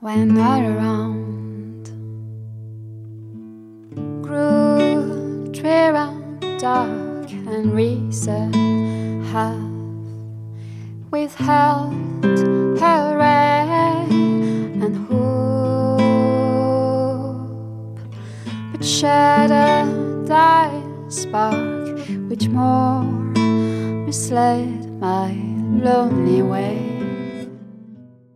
when not around. Grew tree round dark and reason have withheld her ray and hope, but shattered thy spark, which more misled my lonely way.